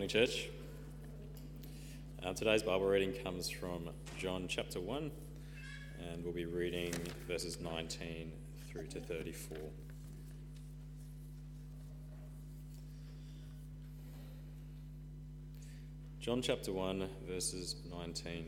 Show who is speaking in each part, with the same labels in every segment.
Speaker 1: Morning, church. Today's Bible reading comes from John chapter 1, and we'll be reading verses 19 through to 34. John chapter 1, verses 19.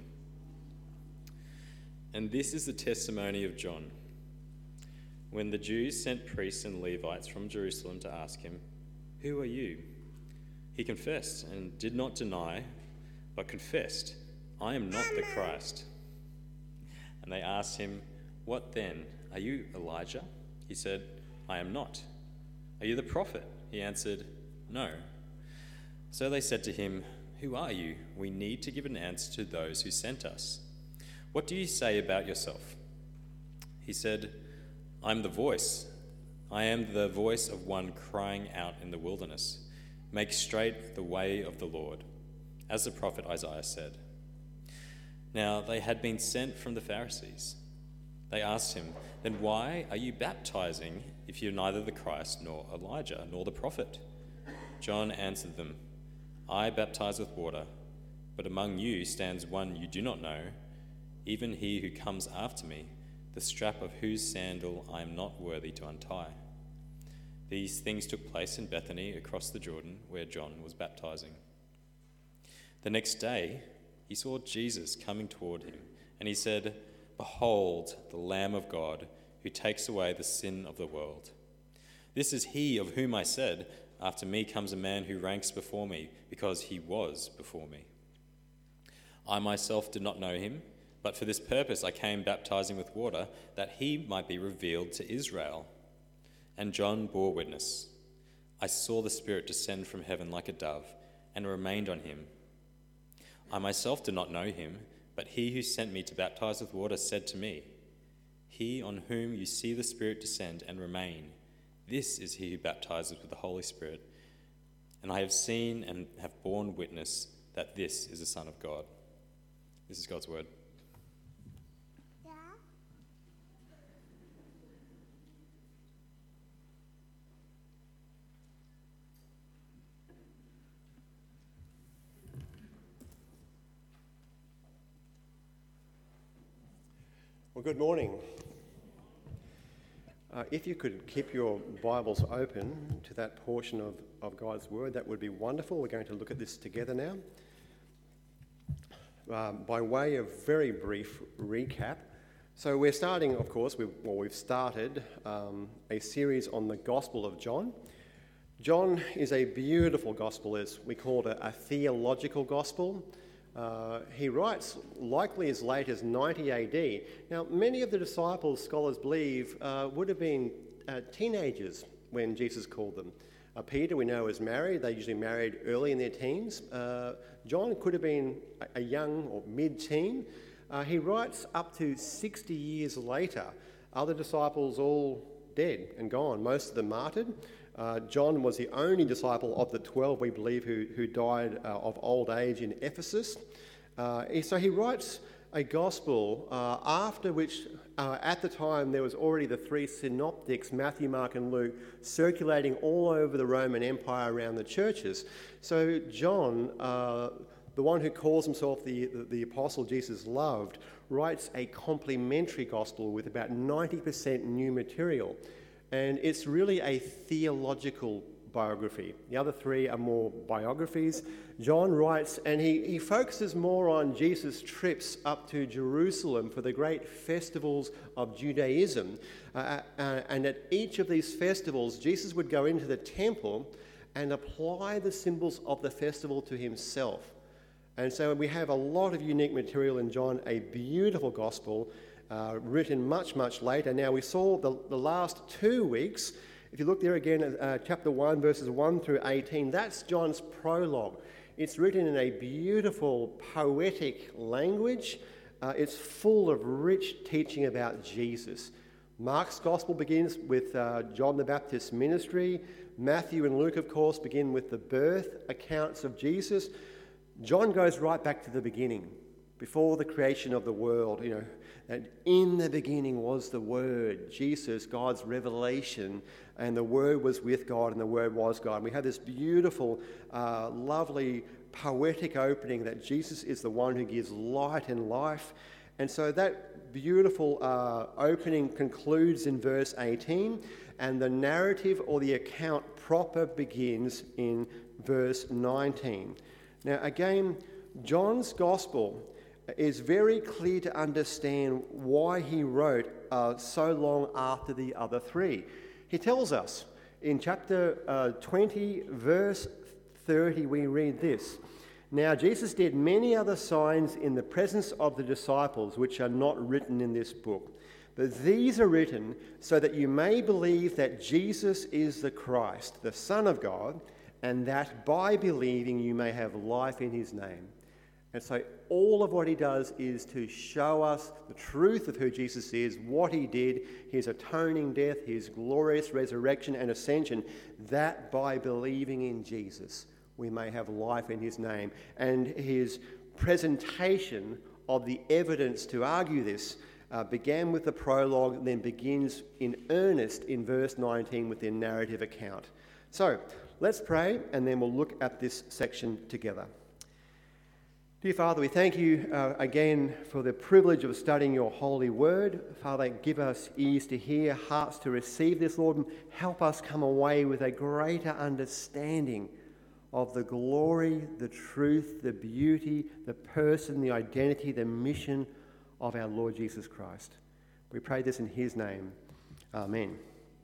Speaker 1: And this is the testimony of John. When the Jews sent priests and Levites from Jerusalem to ask him, "Who are you?" he confessed and did not deny, but confessed, "I am not the Christ." And they asked him, "What then? Are you Elijah?" He said, "I am not." "Are you the prophet?" He answered, "No." So they said to him, "Who are you? We need to give an answer to those who sent us. What do you say about yourself?" He said, I am the voice of one crying out in the wilderness, 'Make straight the way of the Lord,' as the prophet Isaiah said." Now they had been sent from the Pharisees. They asked him, "Then why are you baptizing if you're neither the Christ nor Elijah nor the prophet?" John answered them, "I baptize with water, but among you stands one you do not know, even he who comes after me, the strap of whose sandal I am not worthy to untie." These things took place in Bethany across the Jordan, where John was baptizing. The next day he saw Jesus coming toward him, and he said, "Behold, the Lamb of God, who takes away the sin of the world. This is he of whom I said, 'After me comes a man who ranks before me, because he was before me.' I myself did not know him, but for this purpose I came baptizing with water, that he might be revealed to Israel." And John bore witness, "I saw the Spirit descend from heaven like a dove, and remained on him. I myself did not know him, but he who sent me to baptize with water said to me, 'He on whom you see the Spirit descend and remain, this is he who baptizes with the Holy Spirit.' And I have seen and have borne witness that this is the Son of God." This is God's word.
Speaker 2: Well, good morning. If you could keep your Bibles open to that portion of God's Word, that would be wonderful. We're going to look at this together now. By way of very brief recap, so we're starting, of course, we've started a series on the Gospel of John. John is a beautiful gospel, as we call it, a theological gospel. He writes likely as late as 90 AD. Now, many of the disciples, scholars believe, would have been teenagers when Jesus called them. Peter, we know, is married. They usually married early in their teens. John could have been a young or mid-teen. He writes up to 60 years later. Other disciples all dead and gone, most of them martyred. John was the only disciple of the 12, we believe, who died of old age in Ephesus. So he writes a gospel after which, at the time, there was already the three synoptics, Matthew, Mark and Luke, circulating all over the Roman Empire around the churches. So John, the one who calls himself the apostle Jesus loved, writes a complementary gospel with about 90% new material. And it's really a theological biography. The other three are more biographies. John writes, and he focuses more on Jesus' trips up to Jerusalem for the great festivals of Judaism. And at each of these festivals, Jesus would go into the temple and apply the symbols of the festival to himself. And so we have a lot of unique material in John, a beautiful gospel, written much, much later. Now, we saw the last 2 weeks, if you look there again at chapter 1, verses 1 through 18, that's John's prologue. It's written in a beautiful, poetic language. It's full of rich teaching about Jesus. Mark's gospel begins with John the Baptist's ministry. Matthew and Luke, of course, begin with the birth accounts of Jesus. John goes right back to the beginning. before the creation of the world, that in the beginning was the Word, Jesus, God's revelation, and the Word was with God, and the Word was God. And we have this beautiful, lovely, poetic opening that Jesus is the one who gives light and life. And so that beautiful opening concludes in verse 18, and the narrative or the account proper begins in verse 19. Now, again, John's Gospel is very clear to understand why he wrote so long after the other three. He tells us in chapter 20, verse 30, we read this. Now Jesus did many other signs in the presence of the disciples, which are not written in this book. But these are written so that you may believe that Jesus is the Christ, the Son of God, and that by believing you may have life in his name. And so all of what he does is to show us the truth of who Jesus is, what he did, his atoning death, his glorious resurrection and ascension, that by believing in Jesus we may have life in his name. And his presentation of the evidence to argue this began with the prologue and then begins in earnest in verse 19 with their narrative account. So let's pray and then we'll look at this section together. Dear Father, we thank you again for the privilege of studying your holy word. Father, give us ears to hear, hearts to receive this, Lord, and help us come away with a greater understanding of the glory, the truth, the beauty, the person, the identity, the mission of our Lord Jesus Christ. We pray this in his name. Amen.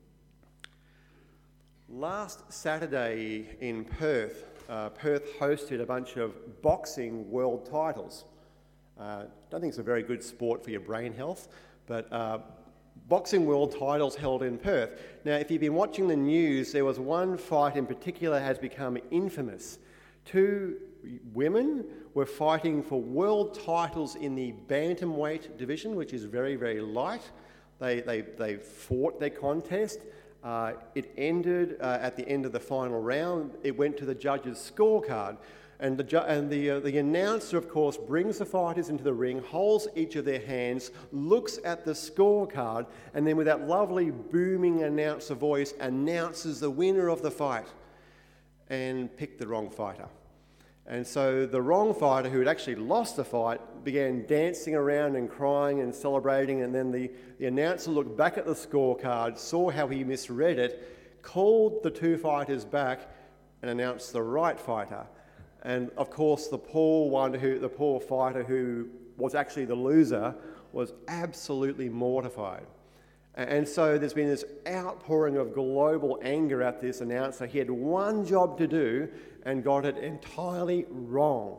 Speaker 2: Last Saturday in Perth, Perth hosted a bunch of boxing world titles. Don't think it's a very good sport for your brain health, but boxing world titles held in Perth. Now, if you've been watching the news, there was one fight in particular has become infamous. Two women were fighting for world titles in the bantamweight division, which is very, very light. They fought their contest. It ended at the end of the final round. It went to the judge's scorecard. And the announcer, of course, brings the fighters into the ring, holds each of their hands, looks at the scorecard, and then with that lovely booming announcer voice, announces the winner of the fight and picked the wrong fighter. And so the wrong fighter, who had actually lost the fight, began dancing around and crying and celebrating, and then the announcer looked back at the scorecard, saw how he misread it, called the two fighters back and announced the right fighter. And of course, the poor fighter who was actually the loser was absolutely mortified. And so there's been this outpouring of global anger at this announcer. He had one job to do and got it entirely wrong.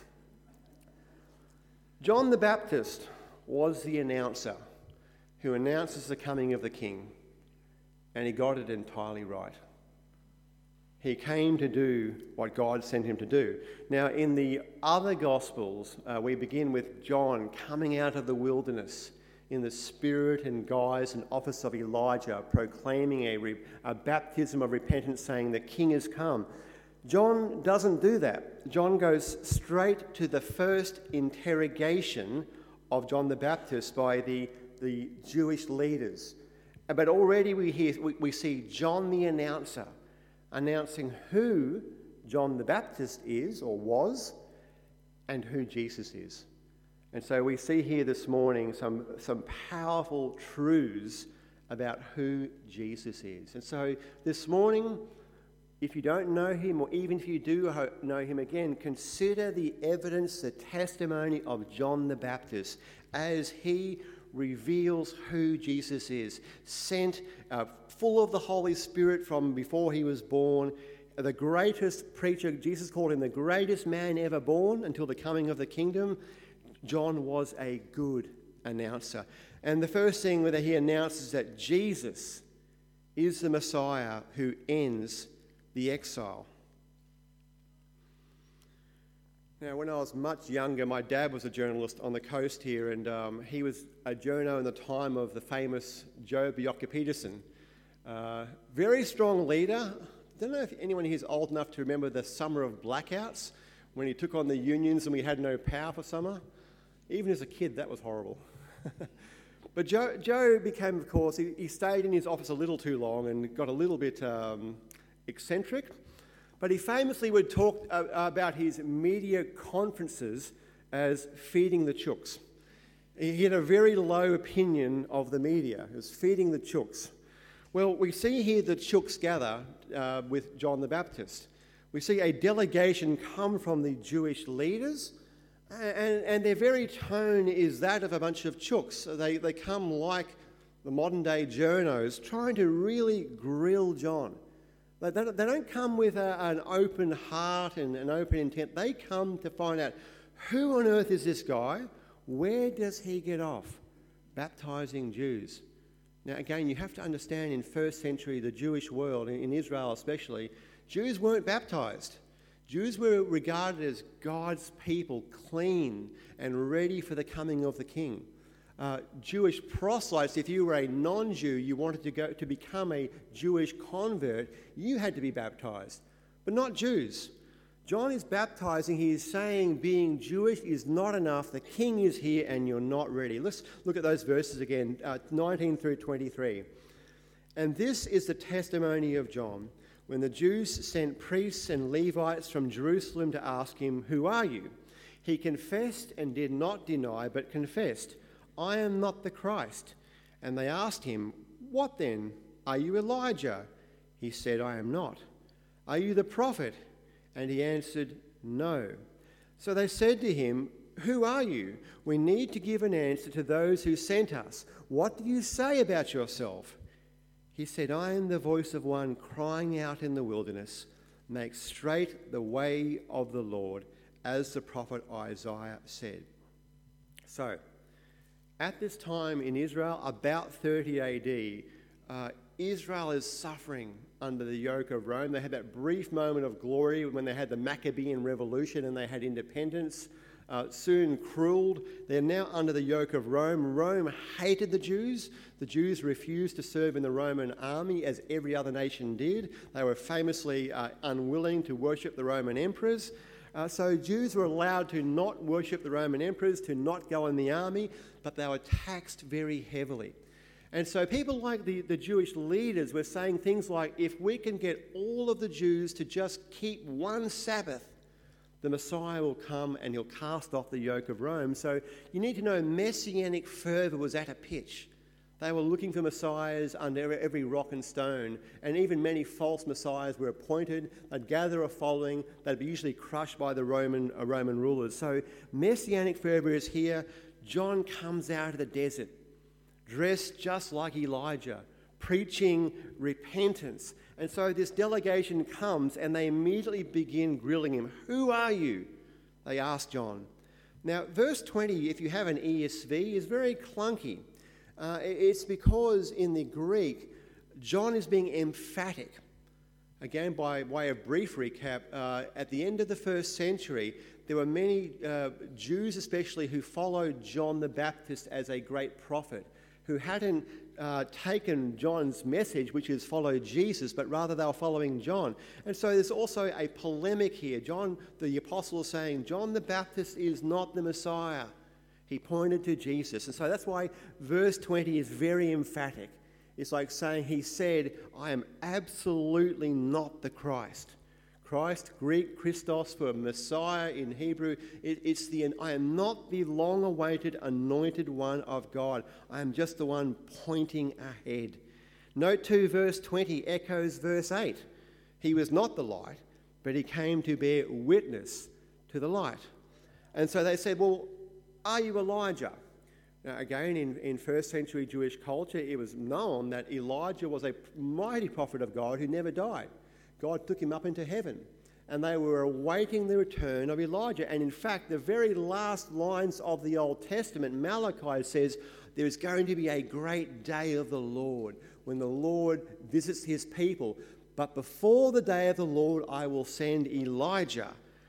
Speaker 2: John the Baptist was the announcer who announces the coming of the King, and he got it entirely right. He came to do what God sent him to do. Now, in the other Gospels, we begin with John coming out of the wilderness in the spirit and guise and office of Elijah, proclaiming a baptism of repentance, saying, "The King has come." John doesn't do that. John goes straight to the first interrogation of John the Baptist by the Jewish leaders. But already we see John the announcer announcing who John the Baptist is or was and who Jesus is. And so we see here this morning some powerful truths about who Jesus is. And so this morning, if you don't know him, or even if you do know him again, consider the evidence, the testimony of John the Baptist as he reveals who Jesus is. Sent, full of the Holy Spirit from before he was born, the greatest preacher, Jesus called him the greatest man ever born until the coming of the kingdom. John was a good announcer. And the first thing that he announces that Jesus is the Messiah who ends the exile. Now, when I was much younger, my dad was a journalist on the coast here, and he was a journo in the time of the famous Joe Bjelke-Petersen. Very strong leader. I don't know if anyone here is old enough to remember the summer of blackouts when he took on the unions and we had no power for summer. Even as a kid, that was horrible. But Joe became, of course, he stayed in his office a little too long and got a little bit eccentric. But he famously would talk about his media conferences as feeding the chooks. He had a very low opinion of the media, as feeding the chooks. Well, we see here the chooks gather with John the Baptist. We see a delegation come from the Jewish leaders, and their very tone is that of a bunch of chooks. They come like the modern-day journos, trying to really grill John. They don't come with an open heart and an open intent. They come to find out, who on earth is this guy? Where does he get off? Baptizing Jews. Now, again, you have to understand in first century, the Jewish world, in Israel especially, Jews weren't baptized. Jews were regarded as God's people, clean and ready for the coming of the king. Jewish proselytes, if you were a non-Jew, you wanted to become a Jewish convert, you had to be baptized, but not Jews. John is baptizing. He is saying being Jewish is not enough. The king is here and you're not ready. Let's look at those verses again, 19 through 23. And this is the testimony of John, when the Jews sent priests and Levites from Jerusalem to ask him, "Who are you?" He confessed and did not deny, but confessed, "I am not the Christ." And they asked him, "What then? Are you Elijah?" He said, "I am not." "Are you the prophet?" And he answered, "No." So they said to him, "Who are you? We need to give an answer to those who sent us. What do you say about yourself?" He said, "I am the voice of one crying out in the wilderness, 'Make straight the way of the Lord,' as the prophet Isaiah said." So, at this time in Israel, about 30 AD, Israel is suffering under the yoke of Rome. They had that brief moment of glory when they had the Maccabean Revolution and they had independence, soon crueled. They're now under the yoke of Rome. Rome hated the Jews. The Jews refused to serve in the Roman army as every other nation did. They were famously unwilling to worship the Roman emperors. So Jews were allowed to not worship the Roman emperors, to not go in the army, but they were taxed very heavily. And so people like the Jewish leaders were saying things like, if we can get all of the Jews to just keep one Sabbath, the Messiah will come and he'll cast off the yoke of Rome. So you need to know messianic fervour was at a pitch. They were looking for messiahs under every rock and stone, and even many false messiahs were appointed. They'd gather a following. They'd be usually crushed by the Roman rulers. So messianic fervour is here. John comes out of the desert, dressed just like Elijah, preaching repentance. And so this delegation comes and they immediately begin grilling him. "Who are you?" they ask John. Now, verse 20, if you have an ESV, is very clunky. It's because in the Greek, John is being emphatic. Again, by way of brief recap, at the end of the first century, there were many Jews especially who followed John the Baptist as a great prophet, who hadn't taken John's message, which is follow Jesus, but rather they were following John. And so there's also a polemic here. John, the apostle, is saying, John the Baptist is not the Messiah. He pointed to Jesus. And so that's why verse 20 is very emphatic. It's like saying, he said, I am absolutely not the Christ. Christ, Greek, Christos for Messiah in Hebrew, I am not the long-awaited anointed one of God. I am just the one pointing ahead. Note too, verse 20 echoes verse 8. He was not the light, but he came to bear witness to the light. And so they said, well, are you Elijah? Now, again, in first century Jewish culture, it was known that Elijah was a mighty prophet of God who never died. God took him up into heaven, and they were awaiting the return of Elijah. And in fact, the very last lines of the Old Testament, Malachi says, there is going to be a great day of the Lord, when the Lord visits his people. But before the day of the Lord, I will send Elijah.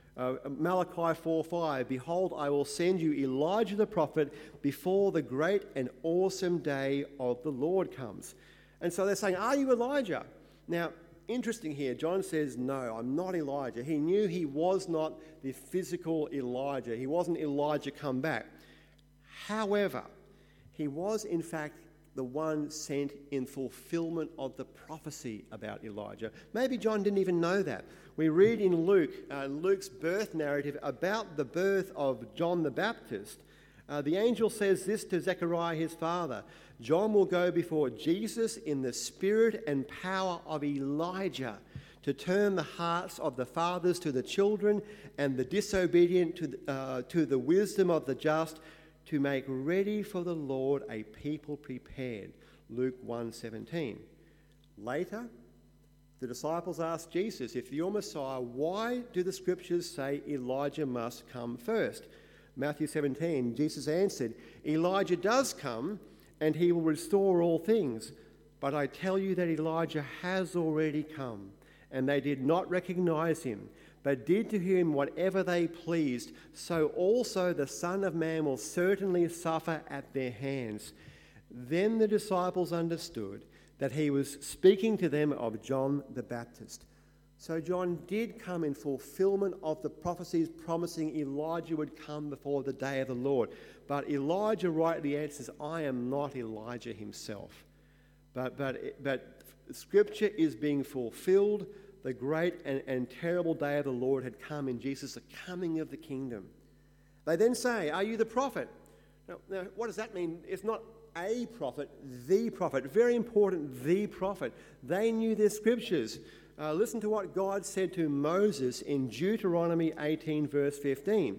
Speaker 2: Malachi 4:5, behold, I will send you Elijah the prophet before the great and awesome day of the Lord comes. And so they're saying, are you Elijah? Now, interesting here, John says, no, I'm not Elijah. He knew he was not the physical Elijah. He wasn't Elijah come back. However, he was in fact the one sent in fulfillment of the prophecy about Elijah. Maybe John didn't even know that. We read in Luke's birth narrative about the birth of John the Baptist. The angel says this to Zechariah, his father: John will go before Jesus in the spirit and power of Elijah to turn the hearts of the fathers to the children and the disobedient to the wisdom of the just, to make ready for the Lord a people prepared. Luke 1:17. Later, the disciples asked Jesus, if you're Messiah, why do the scriptures say Elijah must come first? Matthew 17, Jesus answered, Elijah does come and he will restore all things. But I tell you that Elijah has already come, and they did not recognize him, but did to him whatever they pleased. So also the Son of Man will certainly suffer at their hands. Then the disciples understood that he was speaking to them of John the Baptist. So John did come in fulfillment of the prophecies promising Elijah would come before the day of the Lord. But Elijah rightly answers, I am not Elijah himself. But Scripture is being fulfilled. The great and terrible day of the Lord had come in Jesus, the coming of the kingdom. They then say, are you the prophet? Now, what does that mean? It's not a prophet, the prophet. Very important, the prophet. They knew their scriptures. Listen to what God said to Moses in Deuteronomy 18, verse 15.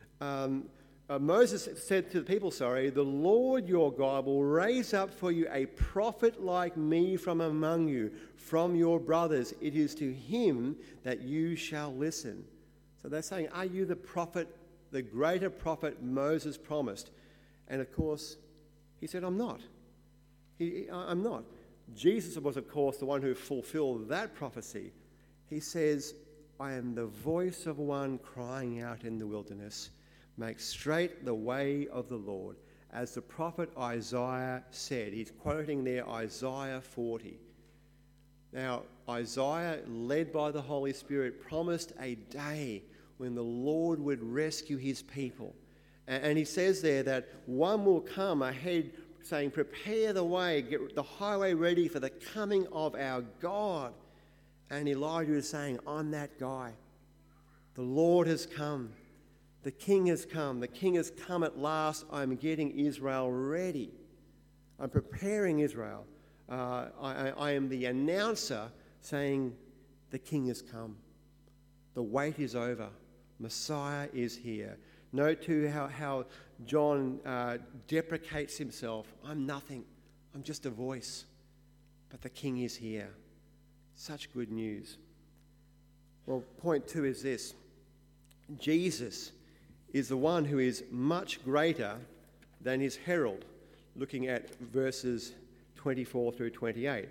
Speaker 2: Moses said to the people, the Lord your God will raise up for you a prophet like me from among you, from your brothers. It is to him that you shall listen. So they're saying, are you the prophet, the greater prophet Moses promised? And of course, he said, I'm not. I'm not. Jesus was, of course, the one who fulfilled that prophecy. He says, I am the voice of one crying out in the wilderness, make straight the way of the Lord. As the prophet Isaiah said, he's quoting there Isaiah 40. Now, Isaiah, led by the Holy Spirit, promised a day when the Lord would rescue his people. And he says there that one will come ahead saying, prepare the way, get the highway ready for the coming of our God. And Elijah is saying, I'm that guy. The Lord has come. The King has come. The King has come at last. I'm getting Israel ready. I'm preparing Israel. I am the announcer saying, the King has come. The wait is over. Messiah is here. Note too how John deprecates himself. I'm nothing. I'm just a voice. But the King is here. Such good news. Well, point 2 is this. Jesus is the one who is much greater than his herald, looking at verses 24 through 28.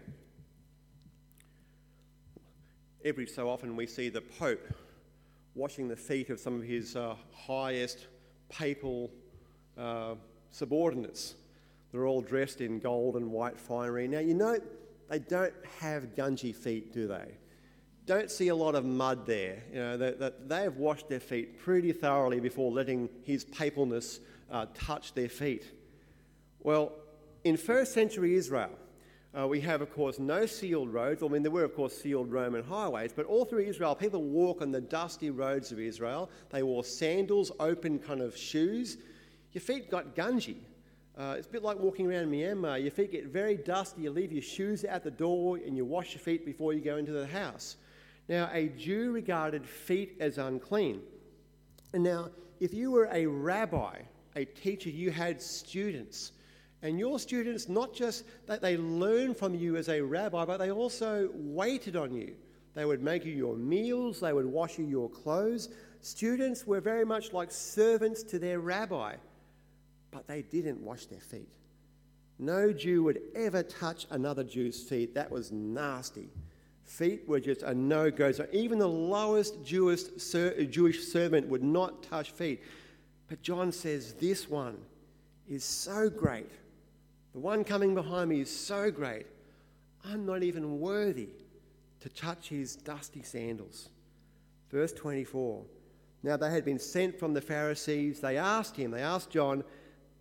Speaker 2: Every so often we see the Pope washing the feet of some of his highest papal subordinates. They're all dressed in gold and white finery. Now, you know, they don't have gungy feet, do they? Don't see a lot of mud there. You know, they have washed their feet pretty thoroughly before letting his papalness touch their feet. Well, in first century Israel, we have, of course, no sealed roads. I mean, there were, of course, sealed Roman highways, but all through Israel, people walk on the dusty roads of Israel. They wore sandals, open kind of shoes. Your feet got gungy. It's a bit like walking around Myanmar. Your feet get very dusty. You leave your shoes at the door and you wash your feet before you go into the house. Now, a Jew regarded feet as unclean. And now, if you were a rabbi, a teacher, you had students. And your students, not just that they learned from you as a rabbi, but they also waited on you. They would make you your meals. They would wash you your clothes. Students were very much like servants to their rabbi, but they didn't wash their feet. No Jew would ever touch another Jew's feet. That was nasty. Feet were just a no-go. So even the lowest Jewish servant would not touch feet. But John says, this one is so great. The one coming behind me is so great. I'm not even worthy to touch his dusty sandals. Verse 24. Now they had been sent from the Pharisees. They asked John,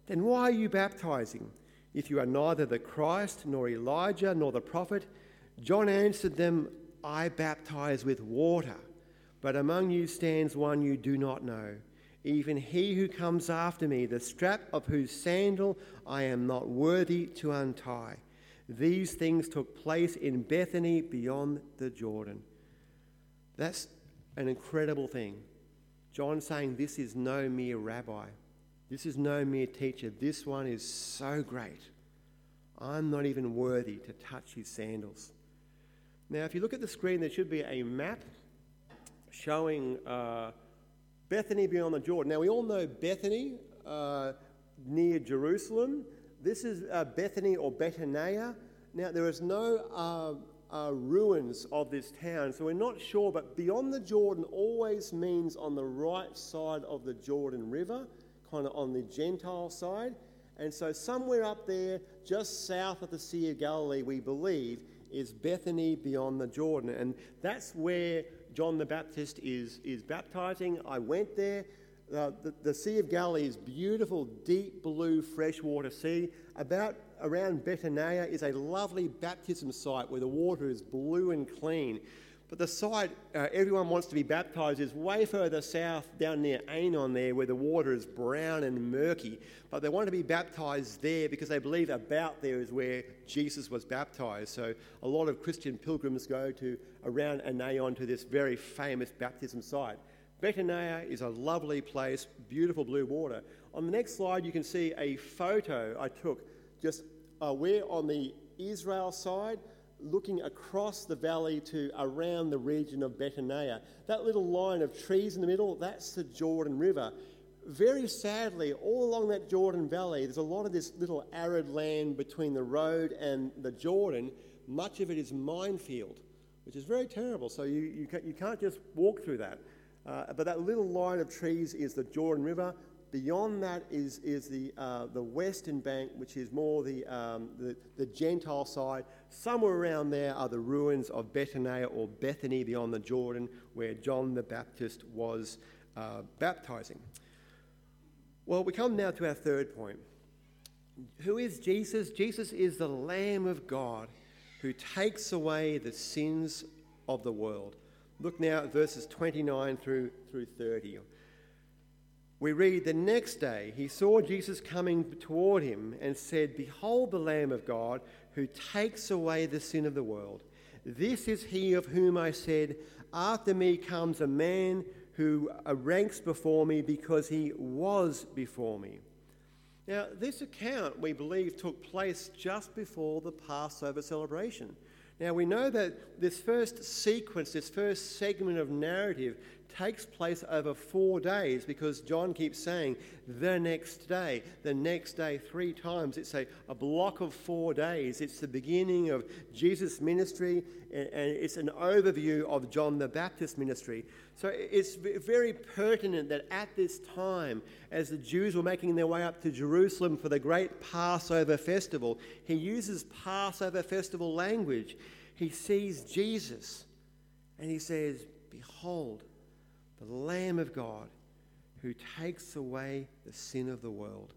Speaker 2: Then why are you baptizing, if you are neither the Christ, nor Elijah, nor the prophet? John answered them, I baptize with water, but among you stands one you do not know, even he who comes after me, the strap of whose sandal I am not worthy to untie. These things took place in Bethany beyond the Jordan. That's an incredible thing. John saying this is no mere rabbi. This is no mere teacher. This one is so great. I'm not even worthy to touch his sandals. Now, if you look at the screen, there should be a map showing Bethany beyond the Jordan. Now, we all know Bethany near Jerusalem. This is Bethany or Bethania. Now, there is no ruins of this town, so we're not sure, but beyond the Jordan always means on the right side of the Jordan River, kind of on the Gentile side. And so somewhere up there, just south of the Sea of Galilee, we believe, is Bethany beyond the Jordan. And that's where John the Baptist is baptizing. I went there. The Sea of Galilee is beautiful, deep blue freshwater sea. Around Bethania is a lovely baptism site where the water is blue and clean. But the site everyone wants to be baptised is way further south, down near Ainon there, where the water is brown and murky. But they want to be baptised there because they believe about there is where Jesus was baptised. So a lot of Christian pilgrims go to around Ainon to this very famous baptism site. Bethania is a lovely place, beautiful blue water. On the next slide, you can see a photo I took. We're on the Israel side, looking across the valley to around the region of Bethania. That little line of trees in the middle, that's the Jordan River. Very sadly, all along that Jordan Valley, there's a lot of this little arid land between the road and the Jordan. Much of it is minefield, which is very terrible. So you can't just walk through that. But that little line of trees is the Jordan River. Beyond that is the western bank, which is more the Gentile side. Somewhere around there are the ruins of Bethania or Bethany beyond the Jordan, where John the Baptist was baptizing. Well, we come now to our third point. Who is Jesus? Jesus is the Lamb of God who takes away the sins of the world. Look now at verses 29 through 30. We read, the next day he saw Jesus coming toward him and said, Behold the Lamb of God who takes away the sin of the world. This is he of whom I said, After me comes a man who ranks before me because he was before me. Now, this account, we believe, took place just before the Passover celebration. Now, we know that this first sequence, this first segment of narrative takes place over 4 days because John keeps saying the next day 3 times. It's a block of 4 days. It's the beginning of Jesus' ministry and it's an overview of John the Baptist's ministry. So it's very pertinent that at this time, as the Jews were making their way up to Jerusalem for the great Passover festival, he uses Passover festival language. He sees Jesus and he says, Behold, the Lamb of God who takes away the sin of the world.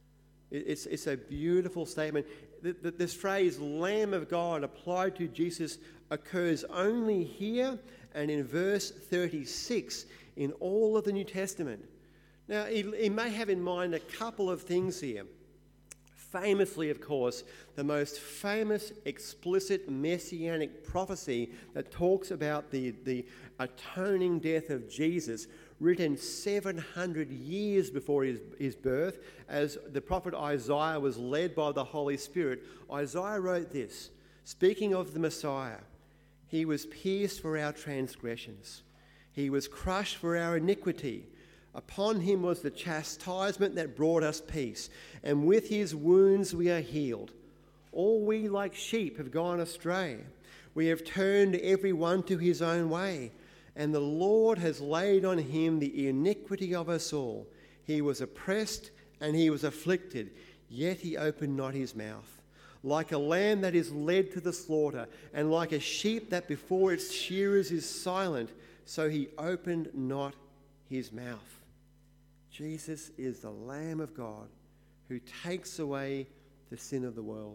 Speaker 2: It's a beautiful statement. This phrase, Lamb of God, applied to Jesus occurs only here and in verse 36 in all of the New Testament. Now, he may have in mind a couple of things here. Famously, of course, the most famous explicit messianic prophecy that talks about the atoning death of Jesus, written 700 years before his birth, as the prophet Isaiah was led by the Holy Spirit. Isaiah wrote this, speaking of the Messiah, He was pierced for our transgressions. He was crushed for our iniquity. Upon him was the chastisement that brought us peace, and with his wounds we are healed. All we like sheep have gone astray. We have turned every one to his own way, and the Lord has laid on him the iniquity of us all. He was oppressed and he was afflicted, yet he opened not his mouth. Like a lamb that is led to the slaughter, and like a sheep that before its shearers is silent, so he opened not his mouth. Jesus is the Lamb of God who takes away the sin of the world.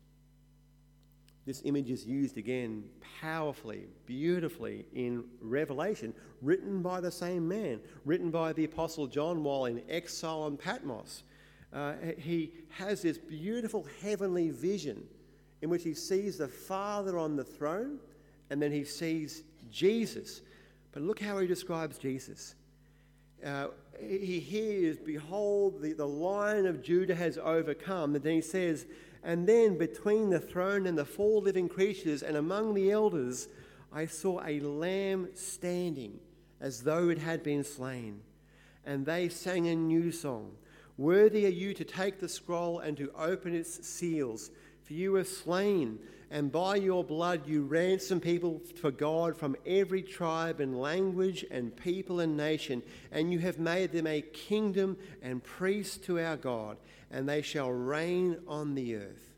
Speaker 2: This image is used again powerfully, beautifully in Revelation, written by the same man, written by the Apostle John while in exile on Patmos. He has this beautiful heavenly vision in which he sees the Father on the throne, and then he sees Jesus. But look how he describes Jesus. He hears, behold, the Lion of Judah has overcome. And then he says, and then between the throne and the 4 living creatures and among the elders, I saw a lamb standing as though it had been slain. And they sang a new song. Worthy are you to take the scroll and to open its seals. For you were slain, and by your blood you ransomed people for God from every tribe and language and people and nation, and you have made them a kingdom and priests to our God, and they shall reign on the earth.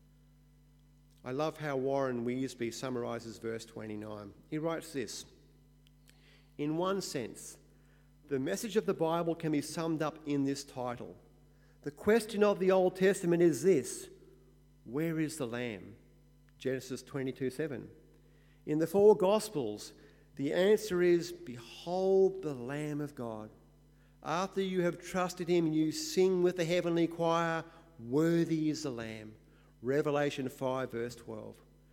Speaker 2: I love how Warren Wiersbe summarises verse 29. He writes this: in one sense, the message of the Bible can be summed up in this title. The question of the Old Testament is this: where is the Lamb? Genesis 22:7. In the 4 Gospels, the answer is, behold the Lamb of God. After you have trusted him, you sing with the heavenly choir, worthy is the Lamb. Revelation 5 verse 12.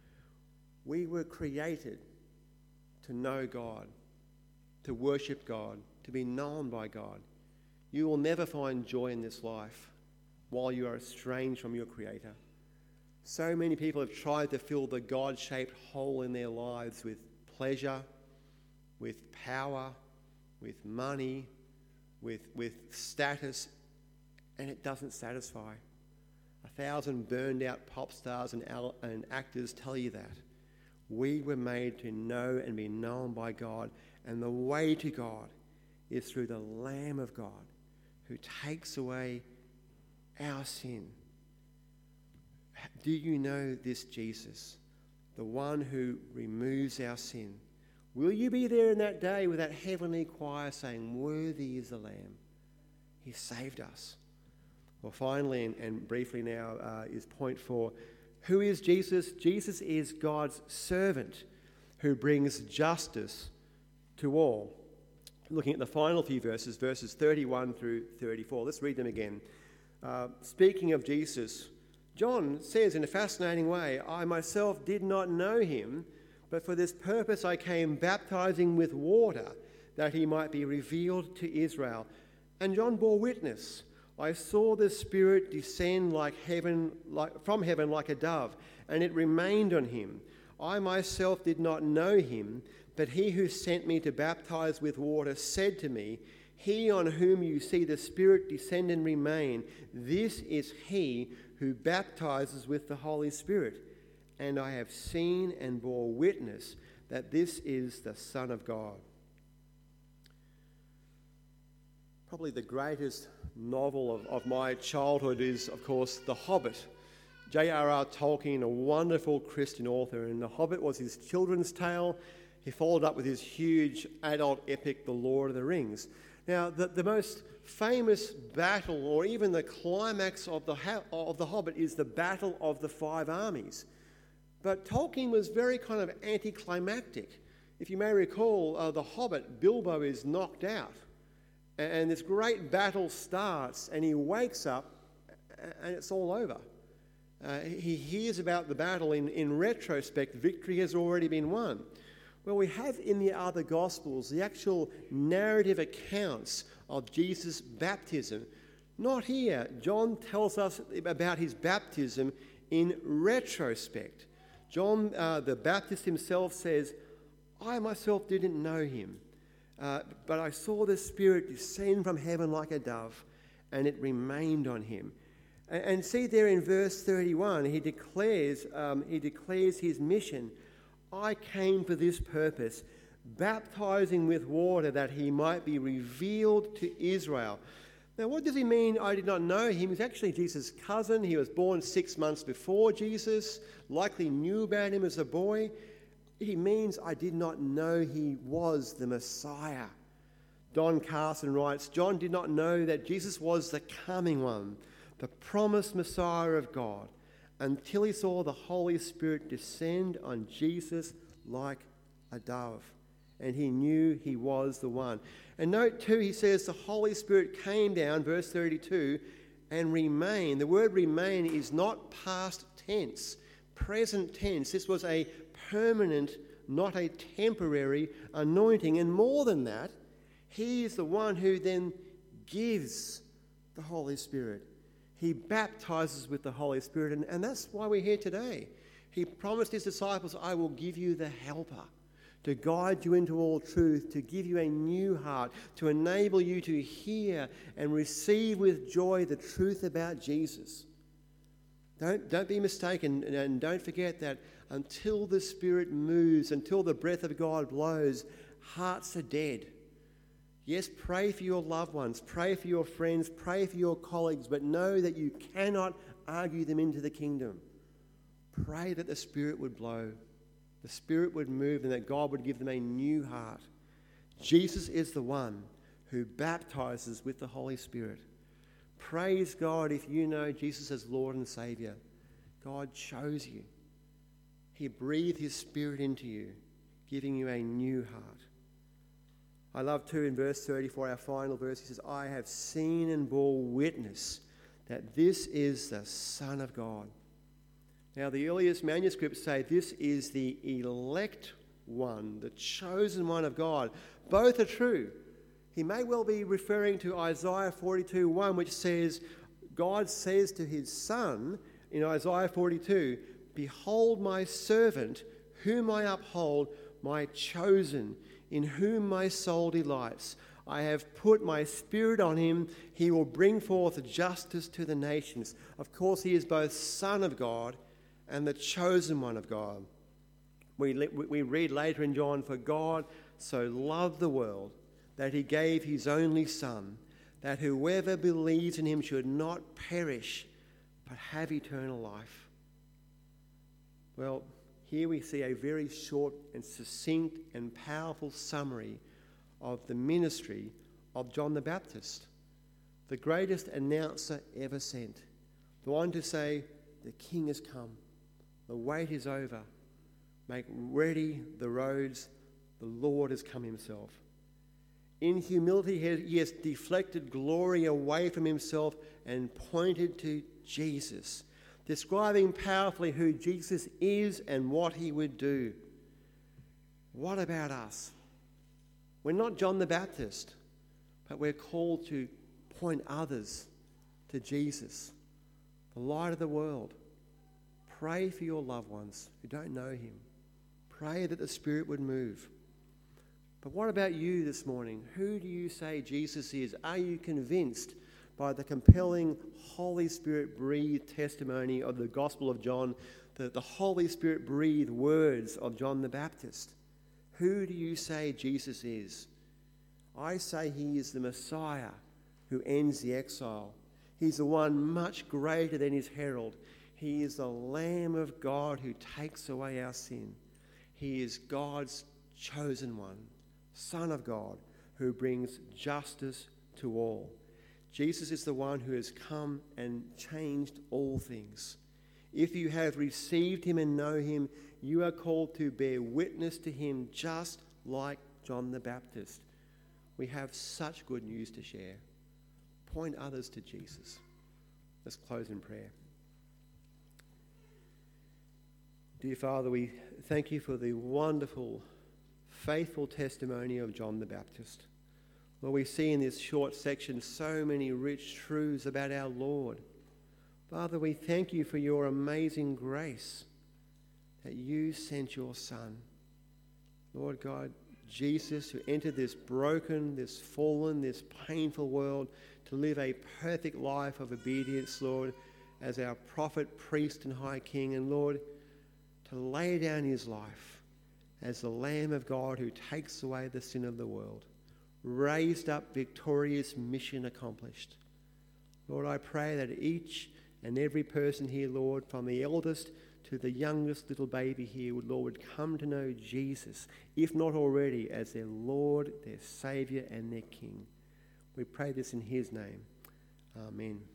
Speaker 2: We were created to know God, to worship God, to be known by God. You will never find joy in this life while you are estranged from your Creator. So many people have tried to fill the God-shaped hole in their lives with pleasure, with power, with money, with status, and it doesn't satisfy. 1,000 burned-out pop stars and actors tell you that. We were made to know and be known by God, and the way to God is through the Lamb of God who takes away our sin. Do you know this Jesus, the one who removes our sin? Will you be there in that day with that heavenly choir saying, worthy is the Lamb? He saved us. Well, finally and briefly now is point 4. Who is Jesus? Jesus is God's servant who brings justice to all. Looking at the final few verses, verses 31 through 34. Let's read them again. Speaking of Jesus, John says in a fascinating way, I myself did not know him, but for this purpose I came baptizing with water, that he might be revealed to Israel. And John bore witness. I saw the Spirit descend from heaven like a dove, and it remained on him. I myself did not know him, but he who sent me to baptize with water said to me, he on whom you see the Spirit descend and remain, this is he who baptizes with the Holy Spirit. And I have seen and bore witness that this is the Son of God. Probably the greatest novel of my childhood is, of course, The Hobbit. J.R.R. Tolkien, a wonderful Christian author, and The Hobbit was his children's tale. He followed up with his huge adult epic, The Lord of the Rings. Now, the most famous battle, or even the climax of the Hobbit, is the Battle of the Five Armies. But Tolkien was very kind of anticlimactic. If you may recall, the Hobbit, Bilbo is knocked out. And this great battle starts, and he wakes up, and it's all over. He hears about the battle. In retrospect, victory has already been won. Well, we have in the other Gospels the actual narrative accounts of Jesus' baptism. Not here. John tells us about his baptism in retrospect. John the Baptist himself says, I myself didn't know him, but I saw the Spirit descend from heaven like a dove, and it remained on him. And see there in verse 31, he declares his mission. I came for this purpose, baptizing with water that he might be revealed to Israel. Now, what does he mean, I did not know him? He's actually Jesus' cousin. He was born 6 months before Jesus, likely knew about him as a boy. He means I did not know he was the Messiah. Don Carson writes, John did not know that Jesus was the coming one, the promised Messiah of God, until he saw the Holy Spirit descend on Jesus like a dove. And he knew he was the one. And note too, he says the Holy Spirit came down, verse 32, and remained. The word remain is not past tense, present tense. This was a permanent, not a temporary anointing. And more than that, he is the one who then gives the Holy Spirit. He baptizes with the Holy Spirit, and that's why we're here today. He promised his disciples, I will give you the helper to guide you into all truth, to give you a new heart, to enable you to hear and receive with joy the truth about Jesus. Don't be mistaken, and don't forget that until the Spirit moves, until the breath of God blows, hearts are dead. Yes, pray for your loved ones, pray for your friends, pray for your colleagues, but know that you cannot argue them into the kingdom. Pray that the Spirit would blow, the Spirit would move, and that God would give them a new heart. Jesus is the one who baptizes with the Holy Spirit. Praise God if you know Jesus as Lord and Saviour. God chose you. He breathed his Spirit into you, giving you a new heart. I love too in verse 34, our final verse, he says, I have seen and bore witness that this is the Son of God. Now the earliest manuscripts say this is the elect one, the chosen one of God. Both are true. He may well be referring to Isaiah 42:1, which says, God says to his Son in Isaiah 42, behold my servant, whom I uphold, my chosen, in whom my soul delights. I have put my Spirit on him. He will bring forth justice to the nations. Of course, he is both Son of God and the chosen one of God. We read later in John, for God so loved the world that he gave his only Son, that whoever believes in him should not perish, but have eternal life. Well, here we see a very short and succinct and powerful summary of the ministry of John the Baptist, the greatest announcer ever sent, the one to say, the King has come, the wait is over, make ready the roads, the Lord has come himself. In humility, he has deflected glory away from himself and pointed to Jesus, describing powerfully who Jesus is and what he would do. What about us? We're not John the Baptist, but we're called to point others to Jesus, the light of the world. Pray for your loved ones who don't know him. Pray that the Spirit would move. But what about you this morning? Who do you say Jesus is? Are you convinced by the compelling Holy Spirit breathed testimony of the Gospel of John, the Holy Spirit breathed words of John the Baptist? Who do you say Jesus is? I say he is the Messiah who ends the exile. He's the one much greater than his herald. He is the Lamb of God who takes away our sin. He is God's chosen one, Son of God, who brings justice to all. Jesus is the one who has come and changed all things. If you have received him and know him, you are called to bear witness to him just like John the Baptist. We have such good news to share. Point others to Jesus. Let's close in prayer. Dear Father, we thank you for the wonderful, faithful testimony of John the Baptist. Lord, we see in this short section so many rich truths about our Lord. Father, we thank you for your amazing grace that you sent your Son. Lord God, Jesus, who entered this broken, this fallen, this painful world to live a perfect life of obedience, Lord, as our prophet, priest, and high king. And Lord, to lay down his life as the Lamb of God who takes away the sin of the world. Raised up, victorious, mission accomplished. Lord, I pray that each and every person here, Lord, from the eldest to the youngest little baby here, Lord, would come to know Jesus, if not already, as their Lord, their Saviour, and their King. We pray this in his name. Amen.